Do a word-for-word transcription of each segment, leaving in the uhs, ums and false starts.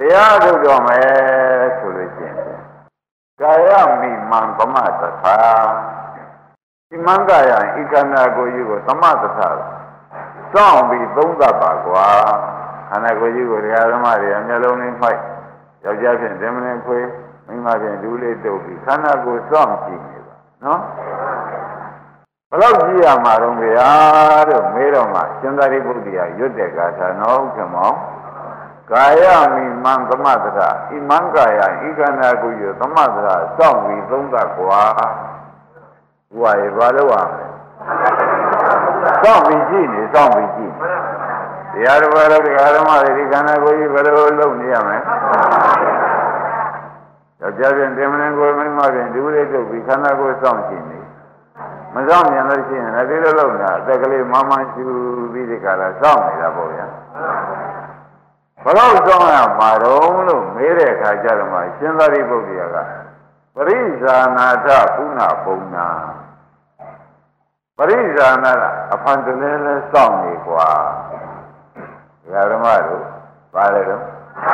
တရားထုတ်တော်မယ်ဆိုလို့ရှိရင်ကာယမိမံသမတ္ထာဒီမံကာယဤခန္ဓာကိုယ်ကြီးကိုသမတ္ထာစောင့်ပြီးသုံးသပ်ပါကွာခန္ဓာကိုယ်ကြီးကိုတရားဓမ္မတွေအမျက်လုံးလေးမှိုက်ယောက်ျားဖြင့်ဓမ္မနဲ့ခွေးမိန်းမဖြင့်ဒူးလေးတုပ်ပြီးခန္ဓာကိုယ်စောင့်ကြည့်နေပါနော်ဘယ်လောက်ကြည့်ရမှာတော့ဗျာတို့မေးတော့မှရှင်သာရိပုတ္တရာရွတ်တဲ့ကာထာနော်ခမောကာယမိမံသမတ္ထာဤမံကာယဤခန္ဓာကိုယ်ကြီးသမတ္ထာစောင့်ပြီးသုံးသပ်ကွာဘုရားရေဘာလို့ရမလဲစောင့်ပြီးကြည့်နေစောင့်ပြီးကြည့်တရားတော်ဘာလို့တရားဓမ္မတွေဒီခန္ဓာကိုယ်ကြီးဘယ်လိုလုပ်နေရမလဲယောက်ျားဖြင့်တင်မင်းကိုယ်မိန်းမဖြင့်ဒူးလေးတုပ်ပြီးခန္ဓာကိုယ်စောင့်ကြည့်နေမစောင့်မြန်လို့ရှိရင်လည်းဒီလိုလုပ်နေတာအသက်ကလေးမမှန်ရှူပြီးဒီကလာစောင့်နေတာပေါ့ဗျာဘယ်တော့စောင့်ရမှာတော့လို့မေးတဲ့အခါကျတော့မှရှင်သာရိပုတ္တရာကပရိဇာနာထပုဏ္ဏပုံနာပရိဇာနာအဖန်တလဲလဲစောင့်နေကွာဓမ္မတို့ပါတယ်တော့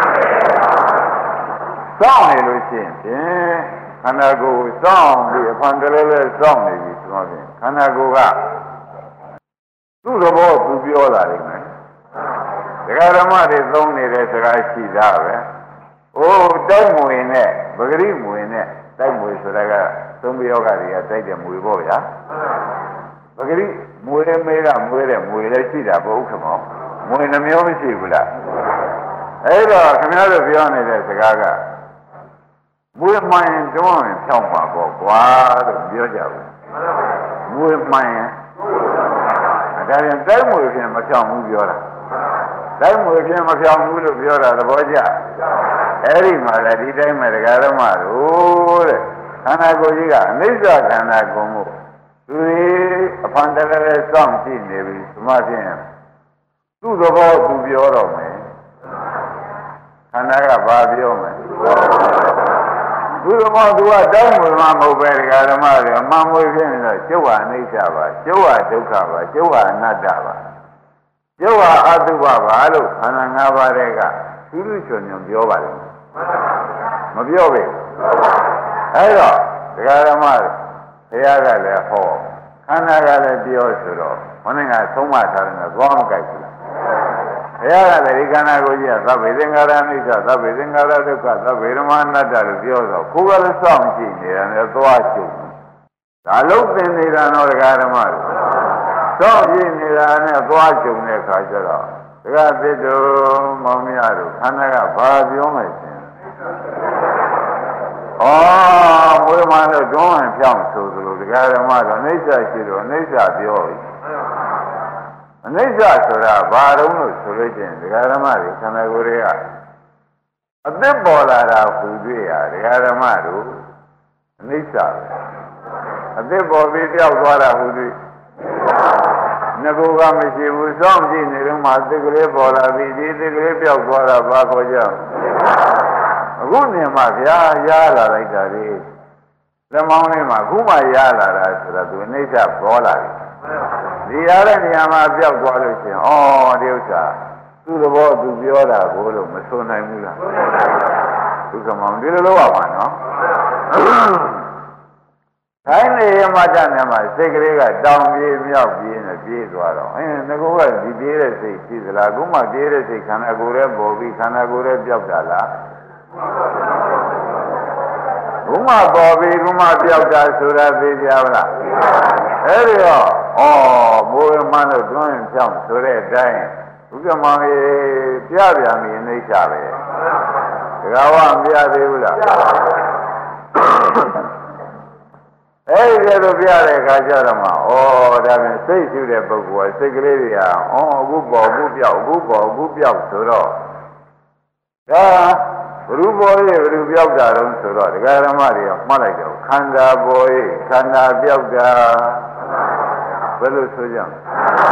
စောင့်နေလို့ရှိရင်ဖြင့်ခန္ဓာကိုယ်စောင့်ပြီးအဖန်တလဲလဲစောင့်နေပြီဆိုတော့ဖြင့်ခန္ဓာကိုယ်ကသူ့သဘောသူပြောလာလိမ့်မယ်ဒကာဓမ္မတွေသုံးနေတဲ့စကားရှိသားပဲ။အိုးတိုက်မွေနဲ့ပဂရိမွေနဲ့တိုက်မွေဆိုတာကသုံးပယောဂတွေကတိုက်တဲ့မွေပေါ့ဗျာ။ပဂရိမွေနဲ့မဲကမွေတဲ့မွေလည်းရှိတာပေါ့ဥက္ကမောမွေနှမျိုးမရှိဘူးလား။အဲ့တော့ခင်ဗျားတို့ပြောနေတဲ့စကားကမွေမှန်ရင်တွန်းရင်ဖြောင်းပါပေါ့ကွာလို့ပြောကြဘူး။မွေမှန်ရင်ဒါပြန်တိုက်မွေဖြင့်မဖြောင်းဘူးပြောတာ။တိုင်းမွေဖြင့်မဖြောင်းဘူးလို့ပြောတာသဘောကျအဲ့ဒီမှာလည်းဒီတိုင်းမှာဒကာဓမ္မတို့တဲ့ခန္ဓာကိုယ်ကြီးကအနိစ္စခန္ဓာကိုယ်မှုသူအဖန်တကယ်စောင့်ကြည့်နေပြီသမာဖြင့်သူ့သဘောသူပြောတော့မယ်ခန္ဓာကဘာပြောမယ်သူ့သဘောသူကတိုင်းမွေမှမဟုတ်ပဲဒကာဓမ္မတွေအမှန်မွေဖြင့်တော့ကျုပ်ဟာအနိစ္စပါကျုပ်ဟာဒုက္ခပါကျုပ်ဟာအနတ္တပါကျုပ်ဟာအတုပပါလို့ခန္ဓာ၅ပါးတဲ့ကသူလူချွန်ညွန်ပြောပါလိမ့်မပြောပဲအဲ့တော့ဒကာဓမ္မဘုရားကလည်းဟောခန္ဓာကလည်းပြောဆိုတော့ဘုန်းကသုံးမထားတယ်ကသွားမကြိုက်ဘူးလားဘုရားကလည်းဒီခန္ဓာကိုယ်ကြီးကသဗ္ဗေသင်္ခါရအိဋ္ဌသဗ္ဗေသင်္ခါရဒုက္ခသဗ္ဗေဓမ္မအနတ္တလို့ပြောတော့ကိုယ်ကလည်းစောင့်ကြည့်နေတာနဲ့သွားချုပ်ဒါလုံးသင်နေတာတော့ဒကာဓမ္မစောင့်ကြည့်နေတာနဲ့သွားကြုံတဲ့ခါကျတော့ဒကာသစ်တို့မောင်မရတို့ခန္ဓာကဘာပြောမယ်ရှင်ဩဘုရားမလို့တွန်းဝင်ဖြောင်းဆိုသလိုဒကာဓမ္မတော့အိဋ္ဌရှိတော့အိဋ္ဌပြောပြီအနိစ္စဆိုတာဘာတုံးလို့ဆိုလို့ချင်းဒကာဓမ္မတွေခန္ဓာကိုယ်တွေကအသစ်ပေါ်လာတာဟူတွေ့ရဒကာဓမ္မတို့အနိစ္စအသစ်ပေါ်ပြီးပြောက်သွားတာဟူတွေ့ငကိုကမရှိဘူးစောင့်ကြည့်နေတော့မှသစ်ကလေးပေါ်လာပြီးဒီသစ်ကလေးပြောက်သွားတာဘာခေါ်ကြအခုနေမှဗျာရလာလိုက်တာလေလက်မောင်းလေးမှာအခုမှရလာတာဆိုတော့သူအနိစ္စပေါ်လာပြီဒီရတဲ့နေရာမှာပြောက်သွားလို့ရှိရင်ဩဒီဥစ္စာသူ့သဘောသူပြောတာကိုလို့မဆိုနိုင်ဘူးလားဒုက္ခမောင်ဒီလိုလုပ်ရမှာနော်ခိုင်းနေရမှတတ်နေမှာစိတ်ကလေးကတောင်ပြေးမြောက်ပြေးနဲ့ပြေးသွားတော့အင်းငကိုကဒီပြေးတဲ့စိတ်ရှိသလားအခုမှပြေးတဲ့စိတ်ခန္ဓာကိုယ်ရဲ့ပေါ်ပြီးခန္ဓာကိုယ်ရဲ့ပြောက်တာလားဘုမပေါ်ပြီးဘုမပြောက်တာဆိုတာသိကြပါလားအဲ့ဒီတော့ဩမိုးမှန်းလို့တွန်းရင်ဖြောင်းဆိုတဲ့အတိုင်းဘုကမောင်ကြီးပြပြန်ပြီးအိဋ္ဌပဲဒကာဝမပြသေးဘူးလားအဲ့ဒီလိုပြတဲ့အခါကျတော့မှဩဒါပြန်စိတ်ရှုတဲ့ပုဂ္ဂိုလ်ကစိတ်ကလေးတွေကဩအခုပေါ်အခုပြောက်အခုပေါ်အခုပြောက်ဆိုတော့ဒါဘုရုပေါ်ရဲ့ဘုရုပြောက်တာတော့ဆိုတော့ဒကာဓမ္မတွေကမှတ်လိုက်တော့ခန္ဓာပေါ်ရဲ့ခန္ဓာပြောက်တာဘယ်လိုဆိုကြလဲ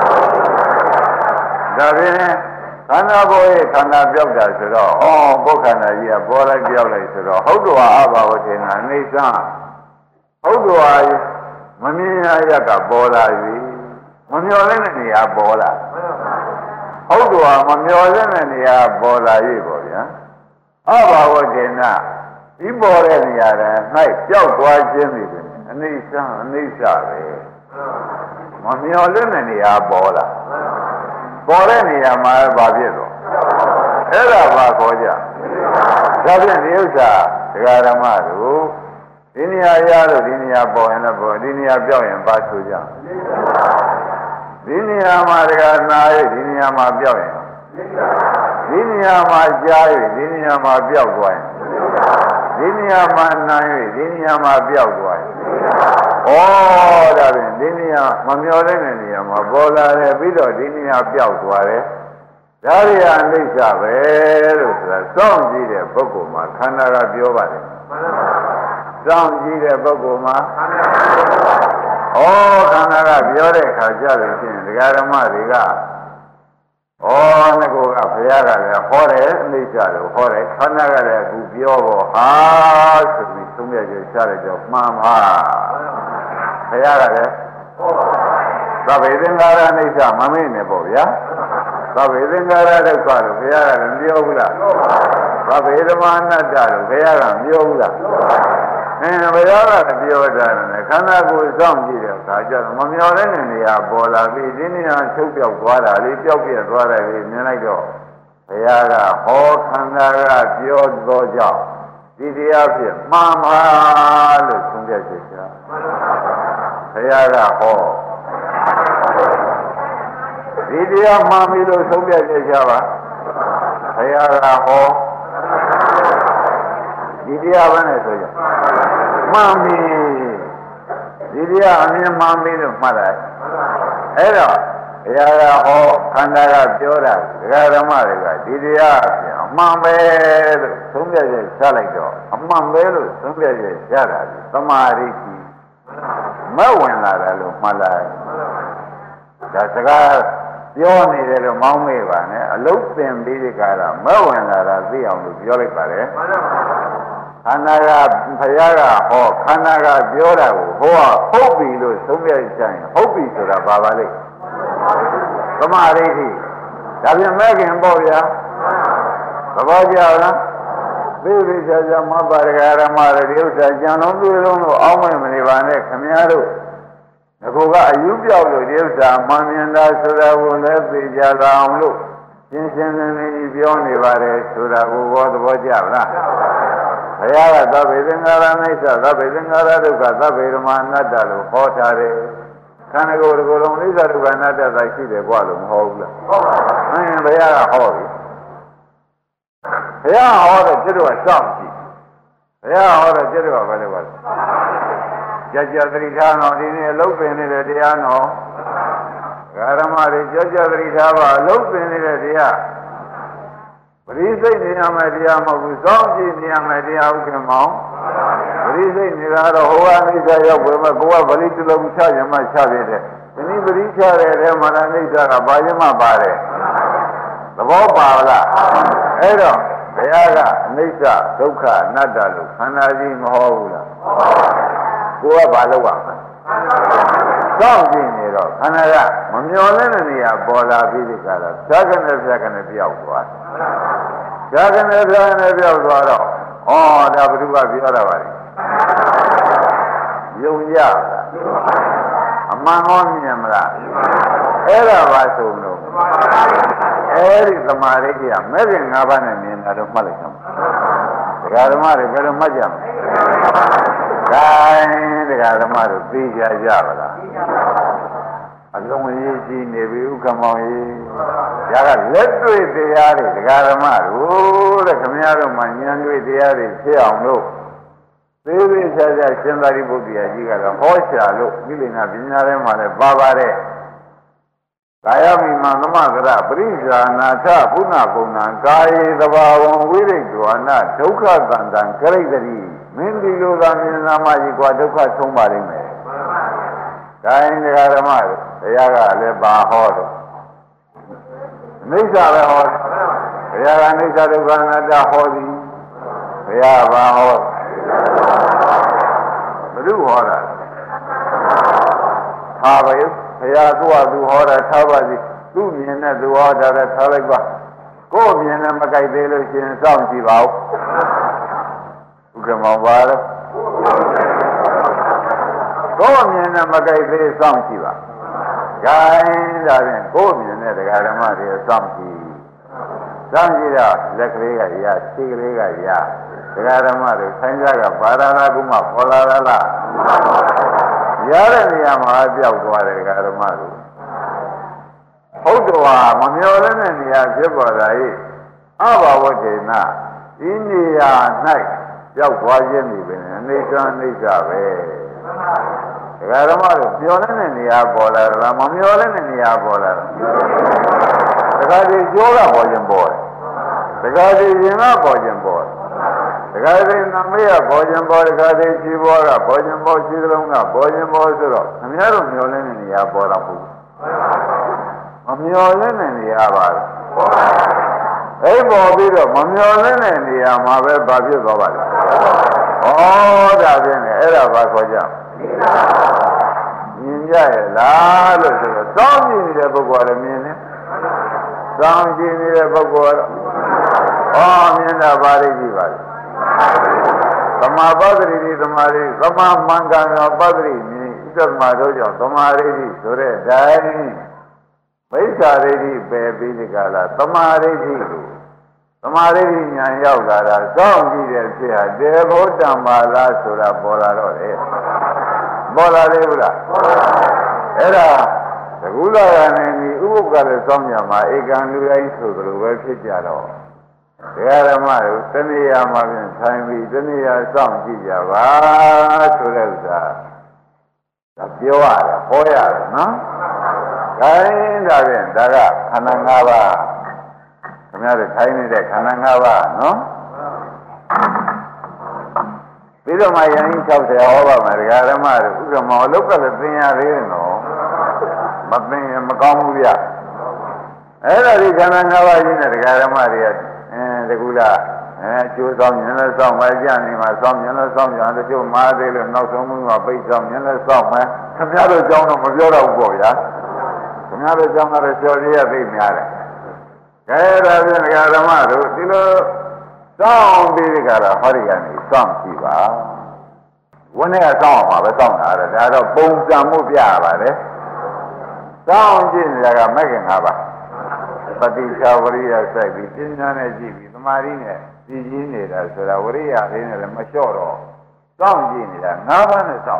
ဒါပြန်ခန္ဓာပေါ်ရဲ့ခန္ဓာပြောက်တာဆိုတော့ဩပုခန္ဓာကြီးကပေါ်လိုက်ပြောက်လိုက်ဆိုတော့ဟုတ်တော်အဘာဝထေနာအိဋ္ဌဟုတ်တော်မမြင်ရရကပေါ်လာပြီမမျော်လင့်တဲ့နေရာပေါ်လာဟုတ်တော်မမျော်လင့်တဲ့နေရာပေါ်လာပြီပေါ့ဗျာဘာဝတေနဒီပေါ်တဲ့နေရာတိုင်း၌ပျောက်သွားခြင်းတွေပဲအနိစ္စအနိစ္စပဲမမျော်လင့်တဲ့နေရာပေါ်လာပေါ်တဲ့နေရာမှာဘာဖြစ်တော့အဲ့ဒါဘာခေါ်ကြဒါဖြင့်ဒီဥစ္စာဒကာဓမ္မတို့ဒီနေရာရလို့ဒီနေရာပေါ်ရင်လည်းပေါ်ဒီနေရာပြောက်ရင်ဘာဆိုကြဒီနေရာမှာဒကာနာရဒီနေရာမှာပြောက်ရင်ဒီနေရာမှာကြားရဒီနေရာမှာပြောက်သွားရင်ဒီနေရာမှာနာရဒီနေရာမှာပြောက်သွားရင်ဩဒါဖြင့်ဒီနေရာမမျောတဲ့နေရာမှာပေါ်လာတယ်ပြီးတော့ဒီနေရာပြောက်သွားတယ်ဒါရီအနိစ္စပဲလို့ဆိုတာစောင့်ကြည့်တဲ့ပုဂ္ဂိုလ်မှာခန္ဓာကပြောပါတယ်စောင့်ကြည့်တဲ့ပုဂ္ဂိုလ်မှာဩခန္ဓာကပြောတဲ့အခါကြလို့ရှိရင်ဒကာဓမ္မတွေကဩငါကဘုရားကလည်းဟောတယ်အနိစ္စလို့ဟောတယ်ခန္ဓာကလည်းအခုပြောဖို့ဟာဆိုပြီးသုံးရကြရှားလိုက်တော့မှန်ပါဘုရားကလည်းသဗ္ဗေသင်္ခါရအနိစ္စမမေ့နဲ့ပေါ့ဗျာသဗ္ဗေသင်္ခါရဒုက္ခလို့ဘုရားကလည်းပြောဘူးလားသဗ္ဗေဓမ္မအနတ္တလို့ဘုရားကပြောဘူးလားအင်းဘုရားကပြောတာနဲ့ခန္ဓာကိုယ်စောင့်ကြည့်တဲ့အခါကျတော့မမျောတဲ့နေရာပေါ်လာပြီးဒီနေရာချုပ်ပြောက်သွားတာလေးပြောက်ပြက်သွားတယ်ပြီးမြင်လိုက်တော့ဘုရားကဟောခန္ဓာကပြောသောကြောင့်ဒီတရားဖြင့်မှန်ပါလို့ဆုံးဖြတ်ချက်ချဘုရားကဟောဒီတရားမှန်ပြီလို့ဆုံးဖြတ်ချက်ချပါဘုရားကဟောဒီတရားပဲနဲ့ဆိုကြမှန်ပြီဒီတရားအမြင်မှန်ပြီလို့မှတ်လိုက်အဲ့တော့ဘုရားကဟောခန္ဓာကပြောတာဒကာဓမ္မတွေကဒီတရားအပြင်အမှန်ပဲလို့သုံးပြချက်ချလိုက်တော့အမှန်ပဲလို့သုံးပြချက်ချတာဒီသမာဓိကြီးမဝင်လာတယ်လို့မှတ်လိုက်ဒါစကားပြောနေတယ်လို့မောင်းမေ့ပါနဲ့အလုတ်သင်ပြီးဒီကရာမဝင်လာတာသိအောင်လို့ပြောလိုက်ပါတယ်ခန္ဓာကဘုရားကဟောခန္ဓာကပြောတာကိုဟောဟုတ်ပြီလို့သုံးပြချင်ဟုတ်ပြီဆိုတာဘာပါလိမ့်သမာဓိရှိဒါပြန်မဲ့ခင်ပေါ့ဗျာသဘောကျလားသိပြီဆရာမပါရဂရမရဒီဥစ္စာကြံလုံးတွေးလုံးလို့အောင်းမဲ့မနေပါနဲ့ခမည်းတော်ငါကအယူပြောက်လို့ဒီဥစ္စာမှန်မြင်တာဆိုတာကိုလည်းသိကြတာအောင်လို့ရှင်းရှင်းလင်းလင်းပြောနေပါတယ်ဆိုတာကိုဘောသဘောကျလားဘုရားကသဗ္ဗေသင်္ခါရအိစ္ဆသဗ္ဗေသင်္ခါရဒုက္ခသဗ္ဗေဓမ္မအနတ္တလို့ဟောထားတယ်ခန္ဓာကိုယ်တစ်ခုလုံးအိစ္ဆဒုက္ခအနတ္တသာရှိတယ်ကွာလို့မဟုတ်ဘူးလားဟုတ်ပါဘူးအင်းဘုရားကဟောပြီဘုရားဟောတော့ကျွတ်တော့စောင့်ကြည့်ဘုရားဟောတော့ကျွတ်တော့ပဲလို့ပါကြကြသတိထားတော့ဒီနေ့အလုတ်ပင်နေတဲ့တရားတော်ဓမ္မတွေကြကြသတိထားပါအလုတ်ပင်နေတဲ့တရားပရိစိတ်နေရမယ်တရားမဟုတ်ဘူးစောင့်ကြည့်နေရမယ်တရားဟုတ်ကဲ့မောင်ပရိစိတ်နေတာတော့ဟိုကအနိစ္စရောက်ပဲမဲ့ကိုကပရိတလုံးချရမှချပြတဲ့ဒီနည်းပရိချတဲ့ထဲမှာအနိစ္စကဘာရင်မှပါတယ်သဘောပါလားအဲ့တော့ဘုရားကအနိစ္စဒုက္ခအနတ္တလို့ခန္ဓာကြီးမဟောဘူးလားကိုကဘာလုပ်ရမလဲစောင့်ကြည့်နေတော့ခန္ဓာကမမျောတဲ့နေရာပေါ်လာပြီးဒီကလာဇာကနဲ့ဇာကနဲ့ပြောက်သွားဇာကနဲ့ဇာကနဲ့ပြောက်သွားတော့ဩဒါဘုရားကပြောတာပါလေယုံကြလားအမှန်ဟောမြင်မလားအဲ့ဒါပါဆိုလို့အဲ့ဒီသမာဓိကြီးကမဲ့ခင်၅ပါးနဲ့မြင်တာတော့မှတ်လိုက်ကြမှာဒကာဓမ္မတွေဘယ်လိုမှတ်ကြမလဲတိုင်းဒကာဓမ္မတို့သိကြကြပါလားအလုံးကြီးကြီးနေပြီဥက္ကမောင်ကြီးဒါကလက်တွေ့တရားတွေဒကာဓမ္မတို့တဲ့ခမည်းတော်မှဉာဏ်တွေ့တရားတွေဖြစ်အောင်လို့သေးသေးချာချာရှင်သာရိပုတ္တရာကြီးကတော့ဟောရှာလို့မိလိန်နာပညာထဲမှာလည်းပါပါတယ်ကာယမိမသမဂရပရိဇာနာထဘုနာပုံနာကာယေသဘာဝံဝိရိတဝနာဒုက္ခသန္တံကရိတ္တိမင်းဒီလိုသာမြင်နာမှကြီးกว่าဒုက္ခဆုံးပါလိမ့်မယ်။ဒါရင်ဒကာဓမ္မတို့တရားကလည်းပါဟောတော့အနိစ္စပဲဟောဘုရားကအနိစ္စဒုက္ခအနတ္တဟောသည်ဘုရားဘာဟောဘုရုဟောတာထားပါရဲ့ဘုရားသူ့ဟာသူဟောတာထားပါစီသူ့မြင်တဲ့သူဟောတာလည်းထားလိုက်ပါကိုယ်မြင်နဲ့မကြိုက်သေးလို့ရှင်စောင့်ကြည့်ပါဦးဥက္ကမောပါတော့ကိုယ်မြင်နဲ့မကြိုက်သေးစောင့်ကြည့်ပါဂိုင်းဒါဖြင့်ကိုယ်မြင်တဲ့တရားဓမ္မတွေစောင့်ကြည့်စောင့်ကြည့်တော့လက်ကလေးကရခြေကလေးကရတရားဓမ္မတွေဆိုင်ကြကဘာသာနာကုမပေါ်လာလားရတဲ့နေရာမှာပြောက်သွားတယ်တရားဓမ္မတွေဟုတ်တော်ဟာမမျော်လင့်တဲ့နေရာဖြစ်ပေါ်လာ၏အဘာဝတေနဒီနေရာ၌ပြောက်သွားခြင်းဒီပင်အနေကအိဋ္ဌပဲတရားဓမ္မတွေမျော်လင့်တဲ့နေရာပေါ်လာလားမမျော်လင့်တဲ့နေရာပေါ်လာလားတခါတည်းကြောကပေါ်ခြင်းပေါ်တယ်တခါတည်းရင်ကပေါ်ခြင်းပေါ်တယ်တခါတည်းနမေကပေါ်ခြင်းပေါ်တခါတည်းခြေပေါ်ကပေါ်ခြင်းပေါ်ခြေလုံးကပေါ်ခြင်းပေါ်ဆိုတော့ခင်ဗျားတို့မျော်လင့်တဲ့နေရာပေါ်တော့ဘူးမမျော်လင့်တဲ့နေရာပါလေအဲ့ပေါ်ပြီးတော့မမျော်လင့်တဲ့နေရာမှာပဲဘာဖြစ်သွားပါလဲဩဒါဖြင့်အဲ့ဒါဘာခေါ်ကြမြင်ကြရဲ့လားလို့ဆိုတော့စောင့်ကြည့်နေတဲ့ပုဂ္ဂိုလ်လည်းမြင်တယ်စောင့်ကြည့်နေတဲ့ပုဂ္ဂိုလ်တော့ဩမြင်တာပါလိမ့်ကြည့်ပါလေသမာပတ္တိတိသမာဓိသမာမင်္ဂန်ပတ္တိမြင်ဣတ္တမတို့ကြောင့်သမာဓိဆိုတဲ့အတိုင်းမိစ္ဆာရိဋ္ဌိပယ်ပြီးဒီကလာသမာရိဋ္ဌိကိုသမာရိဋ္ဌိဉာဏ်ရောက်လာတာစောင့်ကြည့်တဲ့ဖြစ်ဟာတေဘောတံပါလားဆိုတာပေါ်လာတော့တယ်ပေါ်လာလေဘူးလားအဲ့ဒါသကုလရဏီဥပုပ်ကလည်းစောင့်ကြမှာဧကံလူတိုင်းဆိုသလိုပဲဖြစ်ကြတော့တရားဓမ္မတို့တဏှာမှာပြန်ဆိုင်ပြီးတဏှာစောင့်ကြည့်ကြပါဆိုတဲ့ဥစ္စာဒါပြောရတယ်ဟောရတယ်နော်ခိုင်းဒါဖြင့်ဒါကခန္ဓာ၅ပါးခင်ဗျားတို့ခိုင်းနေတဲ့ခန္ဓာ၅ပါးနော်ပြီးတော့မှယန္တိ၆၀ဟောပါမယ်ဒကာဓမ္မတို့ဥက္ကမောအလုတ်ကလည်းသင်ရသေးတယ်နော်မသင်ရင်မကောင်းဘူးဗျအဲ့ဒါဒီခန္ဓာ၅ပါးကြီးနဲ့ဒကာဓမ္မတွေကအဲတကူလားအဲကျိုးဆောင်မြင်လဲဆောင်ပဲကြနေမှာဆောင်မြင်လဲဆောင်ကြတယ်ကျိုးမားသေးလို့နောက်ဆုံးမှုကပိတ်ဆောင်မြင်လဲဆောင်မယ်ခင်ဗျားတို့ကြောင်းတော့မပြောတော့ဘူးပေါ့ဗျာခင်ဗျားတို့ကြောင့်လည်းကြော်ရရသိများတယ်။ကဲဒါဖြင့်ဓမ္မတို့ဒီလိုစောင့်ပြီးကြတာဟောဒီကနေစောင့်ကြည့်ပါ။ဝန်းထဲကစောင့်အောင်ပါပဲစောင့်တာဒါတော့ပုံစံမှုပြရပါတယ်။စောင့်ကြည့်နေတာကမဂ္ဂင်၅ပါးပฏิချာဝရိယစိုက်ပြီးပညာနဲ့ကြည့်ပြီးသမာဓိနဲ့ကြည်ကြီးနေတာဆိုတာဝရိယလေးနဲ့လည်းမလျှော့တော့စောင့်ကြည့်နေတာ၅ပါးနဲ့စောင့်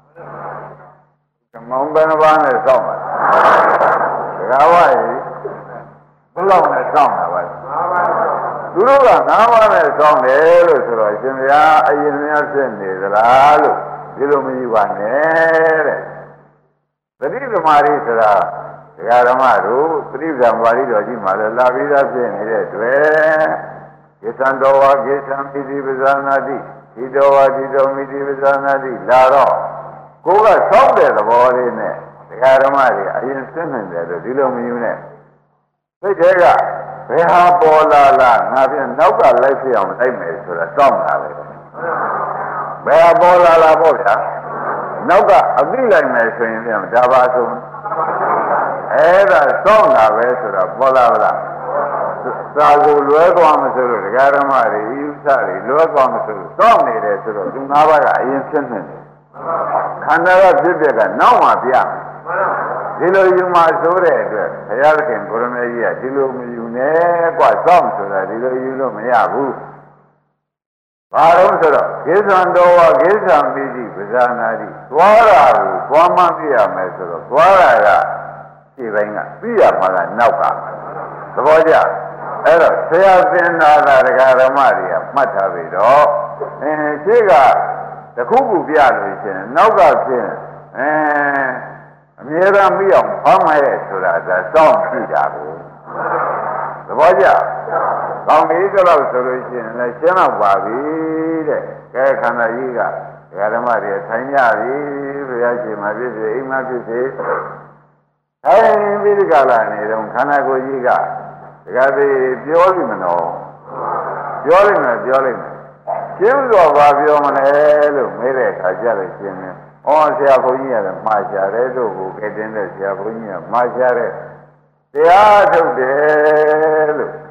မောင်ဘယ်နှပါးနဲ့စောင့်ပါဒကာဝကြီးဘယ်လောက်နဲ့စောင့်တာပါသူတို့ကငါးပါးနဲ့စောင့်တယ်လို့ဆိုတော့ရှင်ဗျာအရင်များဖြစ်နေသလားလို့ဒီလိုမယူပါနဲ့တဲ့သတိသမာဓိဆိုတာဒကာဓမ္မတို့သတိသမာဓိတော်ကြီးမှလည်းလာပြီးသားဖြစ်နေတဲ့တွေ့ကိသံတော်ဝါကိသံပိတိပဇာနာတိဒီတော်ဝါဒီတော်မိတိပဇာနာတိလာတော့ကိုကစောင့်တဲ့သဘောလေးနဲ့ဒကာဓမ္မတွေအရင်သိနေတယ်လို့ဒီလိုမယူနဲ့စိတ်ထဲကဘယ်ဟာပေါ်လာလားငါပြန်နောက်ကလိုက်ဖြစ်အောင်လိုက်မယ်ဆိုတာစောင့်တာပဲဘယ်ဟာပေါ်လာလားပေါ့ဗျာနောက်ကအသိလိုက်မယ်ဆိုရင်ပြန်ဒါပါဆုံးအဲ့ဒါစောင့်တာပဲဆိုတော့ပေါ်လာပါလားသာကိုလွဲသွားမဆိုလို့ဒကာဓမ္မတွေဤဥစ္စာတွေလွဲသွားမဆိုလို့စောင့်နေတယ်ဆိုတော့သူငါးပါးကအရင်ဖြစ်နေတယ်ခန္ဓာကဖြစ်တဲ့ကနောက်မှပြဒီလိုယူမှဆိုတဲ့အတွက်ဘုရားသခင်ကိုရမေကြီးကဒီလိုမယူနဲ့กว่าစောင့်ဆိုတာဒီလိုယူလို့မရဘူးဘာလို့ဆိုတော့ကိသံတော်ဝကိသံပိတိပဇာနာတိသွားတာကိုသွားမှပြရမယ်ဆိုတော့သွားတာကခြေပိုင်းကပြရမှာကနောက်ကသဘောကျအဲ့တော့ဆရာသင်္သာသာဒကာဓမ္မတွေကမှတ်ထားပြီတော့အင်းခြေကတခုခုပြလို့ရှင်နောက်ကဖြစ်အဲအမြဲတမ်းပြီးအောင်ဖောင်းမဲ့ဆိုတာဒါစောင့်ကြည့်တာကိုသဘောကျကောင်းပြီဆိုတော့ဆိုလို့ရှိရင်လည်းရှင်းတော့ပါပြီတဲ့ကဲခန္ဓာကြီးကဒကာဓမ္မတွေထိုင်ကြပြီဘုရားရှင်မှာဖြစ်စေအိမ်မှာဖြစ်စေထိုင်ပြီးဒီကလာနေတော့ခန္ဓာကိုယ်ကြီးကဒကာသေးပြောလိမ့်မနော်ပြောလိမ့်မယ်ပြောလိမ့်မယ်ရှင်းတော့ဘာပြောမလဲလို့မေးတဲ့အခါကျတော့ရှင်းတယ်။ဩဆရာဘုန်းကြီးကလည်းမှားရှာတယ်တို့ကိုကဲတင်တဲ့ဆရာဘုန်းကြီးကမှားရှာတဲ့တရားထုတ်တယ်လို့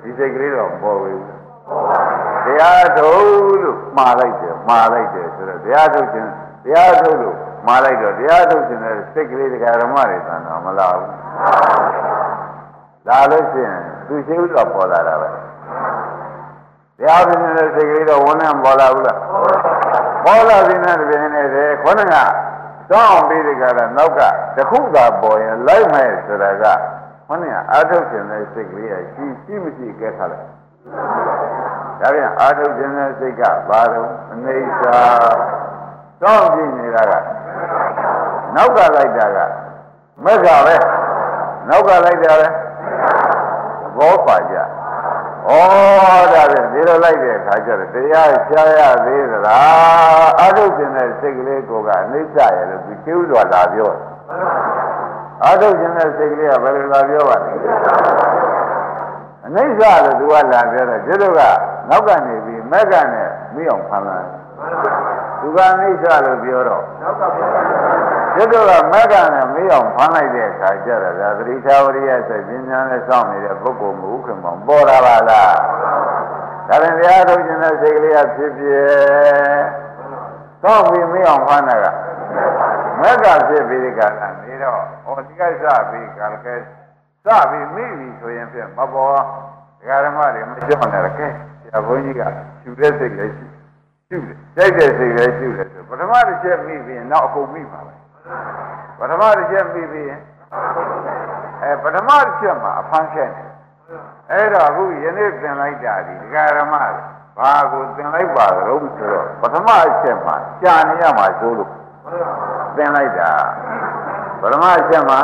ဒီစိတ်ကလေးတော့ပေါ်ပြီတရားထုတ်လို့မှားလိုက်တယ်မှားလိုက်တယ်ဆိုတော့တရားထုတ်ခြင်းတရားထုတ်လို့မှားလိုက်တော့တရားထုတ်ခြင်းနဲ့စိတ်ကလေးတရားဓမ္မတွေသံတော်မလာဘူးလာလို့ရှိရင်သူရှိဥတော့ပေါ်လာတာပဲတရားထုတ်ခြင်းနဲ့စိတ်ကလေးတော့ဝန်းနဲ့ပေါ်လာဘူးလားပေါ်လာခြင်းနဲ့တပြင်းနဲ့တည်းခေါင်းကတောင်းပြီးဒီကရနောက်ကတခုသာပေါ်ရင်လိုက်မယ်ဆိုတာကခေါင်းကအာထုတ်ခြင်းနဲ့စိတ်ကလေးကရှိရှိမရှိကဲခါလိုက်ဒါပြန်အာထုတ်ခြင်းနဲ့စိတ်ကဘာတော့အနေစာတောင်းကြည့်နေတာကနောက်ကလိုက်တာကမက်ကပဲနောက်ကလိုက်တာပဲဘောပါကြဩဒါပြန်ဒီလိုလိုက်တဲ့အခါကျတော့တရားရှားရသေးသလားအာထုတ်ခြင်းနဲ့စိတ်ကလေးကိုကအနိစ္စရဲ့လို့သူကျိုးစွာလာပြောတယ်အာထုတ်ခြင်းနဲ့စိတ်ကလေးကဘယ်လိုလာပြောပါလဲအနိစ္စလို့သူကလာပြောတယ်ဒီလိုကနောက်ကနေပြီးမက်ကနဲ့မိအောင်ဖန်လာသူကအနိစ္စလို့ပြောတော့ဒီလိုကမက်ကနဲ့မိအောင်ဖန်လိုက်တဲ့အခါကျတော့ဒါသတိထားဝရိယစိတ်ပညာနဲ့စောင့်နေတဲ့ပုဂ္ဂိုလ်မဟုတ်ခင်မှာပေါ်လာပါလားဒါရင်တရားထုတ်ခြင်းတဲ့စိတ်ကလေးကဖြစ်ဖြစ်စောင့်ပြီးမိအောင်ဖန်တာကမက်ကဖြစ်ပြီးဒီကလာနေတော့ဟောဒီကိစ္စပြီးကာလကဲစပြီးမိပြီဆိုရင်ဖြင့်မပေါ်ဒကာဓမ္မတွေမကြောက်နဲ့ကဲဆရာဘုန်းကြီးကရှူတဲ့စိတ်လည်းရှိရှူတယ်ကြိုက်တဲ့စိတ်လည်းရှူတယ်ဆိုပထမတစ်ချက်မိပြီးရင်နောက်အကုန်မိပါပဲပထမတစ်ချက်မိပြီးရင်အဲပထမတစ်ချက်မှာအဖမ်းချက်တယ်အဲ့တော့အခုယနေ့သင်လိုက်တာဒီဒကာဓမ္မတွေဘာကိုသင်လိုက်ပါတော့ဆိုတော့ပထမအချက်မှာကြာနေရမှာဆိုလို့သင်လိုက်တာပထမအချက်မှာ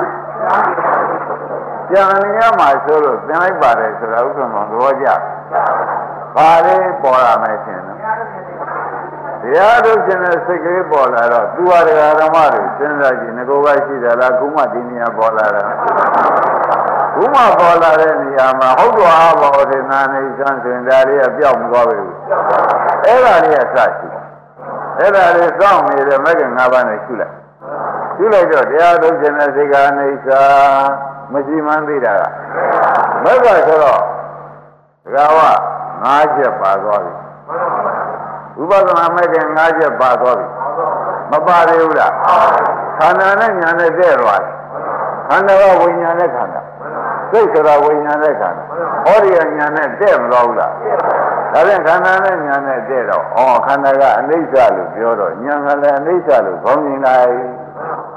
ကြာနေရမှာဆိုလို့သင်လိုက်ပါတယ်ဆိုတာဥက္ကမသဘောကျဘာလေးပေါ်လာမယ်ထင်တယ်တရားထုတ်ခြင်းနဲ့စိတ်ကလေးပေါ်လာတော့သူဟာတရားဓမ္မတွေစဉ်းစားကြည့်ငကိုကရှိတယ်လားခုမှဒီနေရာပေါ်လာတာခုမှပေါ်လာတဲ့နေရာမှာဟုတ်တော်အားပေါ်တဲ့နာနေစမ်းဆိုရင်ဒါလေးကပျောက်မသွားဘူးအဲ့ဒါလေးကစရှိအဲ့ဒါလေးစောင့်နေတဲ့မဂ္ဂင်၅ပါးနဲ့ရှုလိုက်ရှုလိုက်တော့တရားထုတ်ခြင်းနဲ့စိတ်ကအနိစ္စမရှိမှန်းသိတာကမဂ္ဂဆိုတော့ဒကာဝ၅ချက်ပါသွားပြီဥပဒနာမဲ့ခင်၅ချက်ပါသွားပြီမပါသေးဘူးလားခန္ဓာနဲ့ညာနဲ့တည့်သွားတယ်ခန္ဓာကဝိညာဉ်နဲ့ခန္ဓာစိတ်ဆိုတာဝိညာဉ်နဲ့ခန္ဓာဟောဒီကညာနဲ့တည့်မသွားဘူးလားဒါပြန်ခန္ဓာနဲ့ညာနဲ့တည့်တော့ဩခန္ဓာကအနိစ္စလို့ပြောတော့ညာကလည်းအနိစ္စလို့ခေါင်းမြင်လိုက်